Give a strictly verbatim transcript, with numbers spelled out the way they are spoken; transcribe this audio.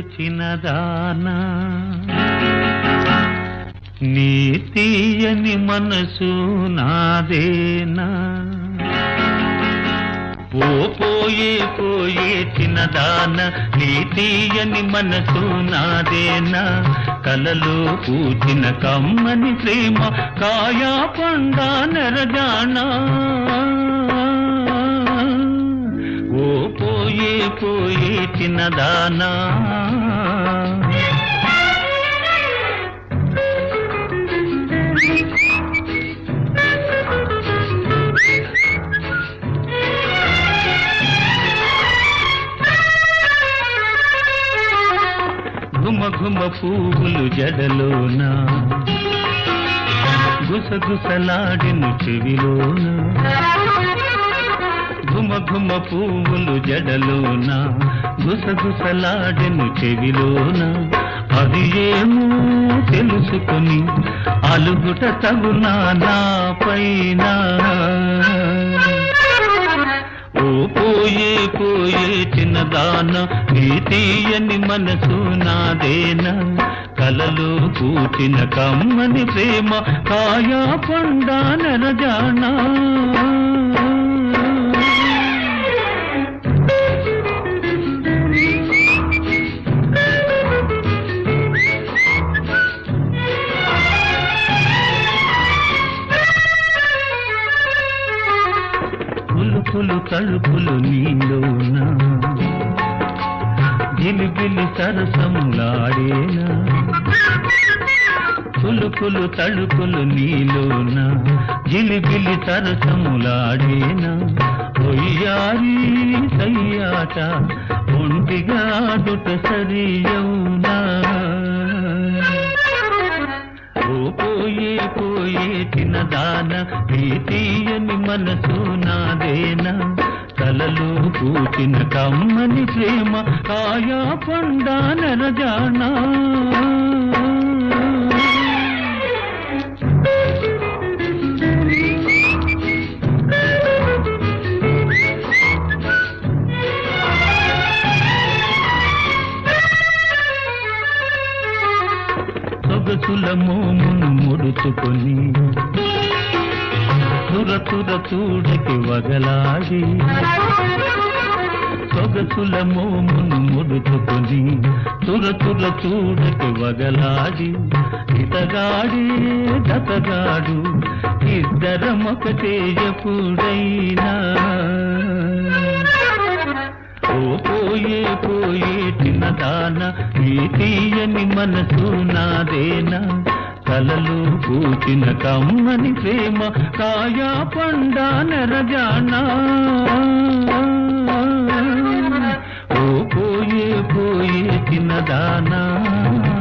చిన్నదానా నీ తీయని మనసు నాదేనా ఓ పోయే పోయే చిన్నదాన నీ తీయని మనసు నాదేనా కలలో పూచిన కమ్మని ప్రేమ కాయా పండా నెరజానా ఓ పోయే పోయే చిన్నదానా ఘుమ ఘుమ పువ్వులు జడలోన గుసగుసలాడిను చెవిలోన ఘుమ ఘుమ పువ్వులు జడలోన గుసగుసలాడిను చెవిలోన అది ఏమో తెలుసుకొని అలుగుట తగునా నా పైన ఓ పోయే పోయే చిన్నదాన నీ తీయని మనసు నాదేనా కలలో పూచిన కమ్మని ప్రేమ కాయా పండా నెరజానా పులు తలుపులు నీలోన గిలిగిలి సరసములాడేనా పులుపులు తలుపులు నీలోన గిలిగిలి సరసములాడేనా ఒయ్యారి సయ్యాట ఒంటిగా దుట సరియౌనా ఓ పోయే పోయే చిన్నదాన నీ తీయని మనసు నాదేనా కలలో పూచిన కమ్మని ప్రేమ కాయా పండా నెరజానా సొగసుల మోమును ముడుచుకొని తుర తుర చూడకి వగలాడి సొగసుల మోమును ముడుచుకొని తుర తుర చూడకి వగలాడి ఇతగాడి దతగాడు ఇద్దరమొకటే ఎప్పుడైనా ఓ పోయే పోయే చిన్నదాన నీ తీయని మనసు నాదేనా కలలో పూచిన కమ్మని ప్రేమ కాయా పండా నెరజానా ఓ పోయే పోయే చిన్నదానా